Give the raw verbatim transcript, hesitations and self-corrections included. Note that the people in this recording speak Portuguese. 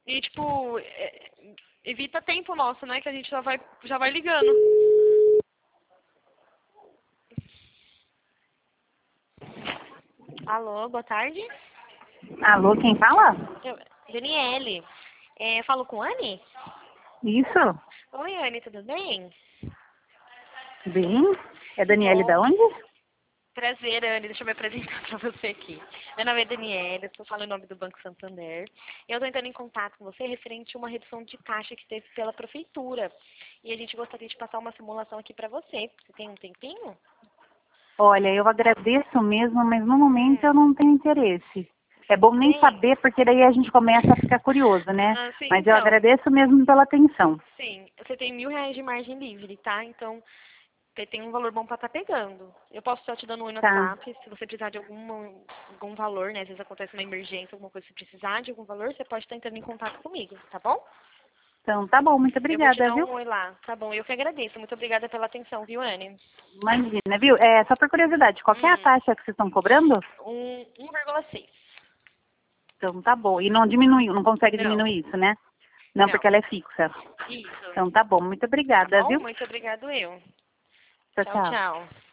E, tipo, é, evita tempo nosso, né? Que a gente já vai, já vai ligando. Alô, boa tarde. Alô, quem fala? Eu, Daniele. É, falo com a Anne? Isso? Oi, Anne, tudo bem? Bem? É Que Daniele da bom. onde? Prazer, Anne. Deixa eu me apresentar para você aqui. Meu nome é Daniela, estou falando em nome do Banco Santander. Eu estou entrando em contato com você referente a uma redução de taxa que teve pela prefeitura. E a gente gostaria de passar uma simulação aqui para você. Você tem um tempinho? Olha, eu agradeço mesmo, mas no momento eu Hum, não tenho interesse. É bom nem tem? saber, porque daí a gente começa a ficar curioso, né? Ah, sim, Mas eu então. agradeço mesmo pela atenção. Sim, você tem mil reais de margem livre, tá? Então, você tem um valor bom para estar pegando. Eu posso estar te dando um oi no Tá. WhatsApp, se você precisar de algum, algum valor, né? Às vezes acontece uma emergência, alguma coisa, se precisar de algum valor, você pode estar entrando em contato comigo, tá bom? Então, tá bom, muito Eu vou te obrigada, dar viu? um oi lá, tá bom? Eu que agradeço. Muito obrigada pela atenção, viu, Anne? Imagina, viu? É, só por curiosidade, qual que é a Hum, taxa que vocês estão cobrando? um, um vírgula seis. Então, tá bom. E não diminuiu, não consegue Não, diminuir isso, né? Não, não. porque ela é fixa. Isso. Então, tá bom, muito Tá obrigada, bom? viu? Muito obrigado eu. Tchau, Tchau, tchau. tchau.